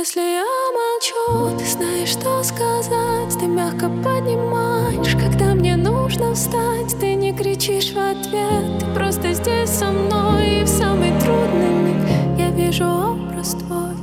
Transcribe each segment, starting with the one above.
Если я молчу, ты знаешь, что сказать. Ты мягко поднимаешь, когда мне нужно встать. Ты не кричишь в ответ, ты просто здесь со мной. И в самый трудный миг я вижу образ твой.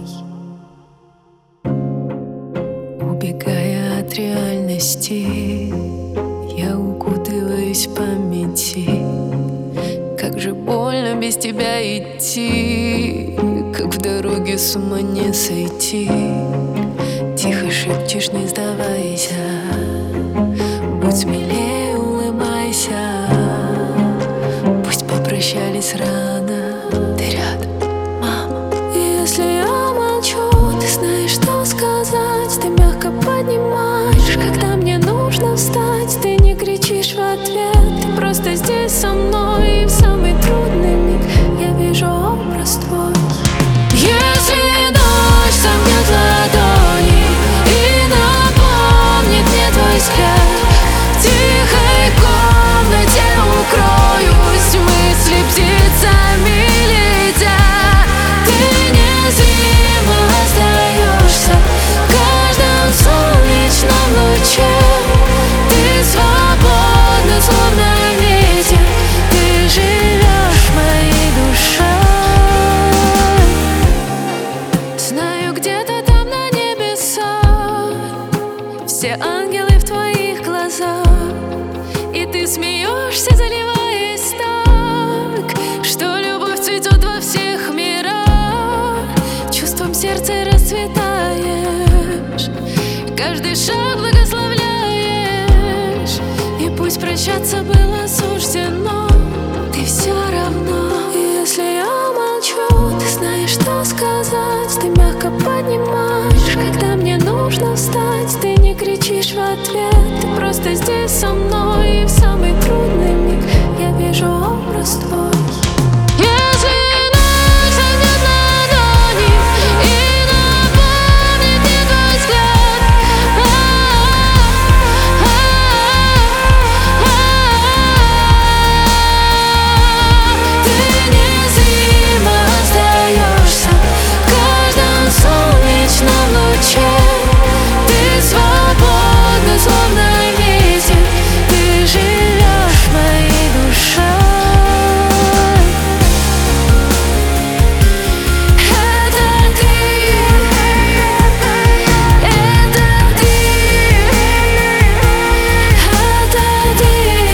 Убегая от реальности, я укутываюсь в памяти. Как же больно без тебя идти, как в дороге с ума не сойти. Тихо шепчешь, не сдавайся, будь смелее, улыбайся. Пусть попрощались рано, ты рядом, мама. И если я молчу, ты знаешь, что сказать. Ты мягко поднимаешь, когда мне нужно встать. Ты не кричишь в ответ, ты просто здесь со мной. И в самый трудный миг я вижу образ твой. Если дождь замнет ладони и напомнит мне твой взгляд, в тихой комнате укроюсь, мысли птицами летят. Ты незримо остаешься в каждом солнечном луче. Ты свободна, словно ветер, ты живешь в моей душе. Знаю, где-то там на небесах все ангелы в твоих глазах, и ты смеешься, заливаясь так, что любовь цветет во всех мирах. Чувством сердца расцветаешь, каждый шаг благословляешь. И пусть прощаться было суждено, ты все равно. И если я молчу, ты знаешь, что сказать. Ты мягко поднимаешь, когда мне нужно встать. Ты не кричишь в ответ, ты просто здесь со мной. И в самый трудный миг я вижу образ твой. Если ночь замнет ладони и напомнит мне твой взгляд, ты незримо остаешься в каждом солнечном луче. Ты свободна, словно ветер, ты живешь в моей душе. Это ты, это ты, это ты,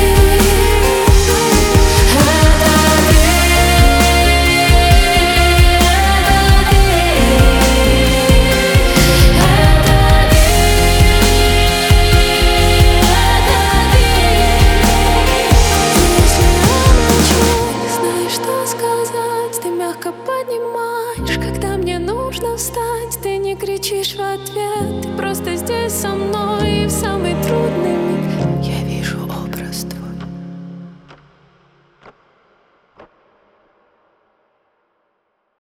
ты мягко поднимаешь, когда мне нужно встать. Ты не кричишь в ответ, ты просто здесь со мной. И в самый трудный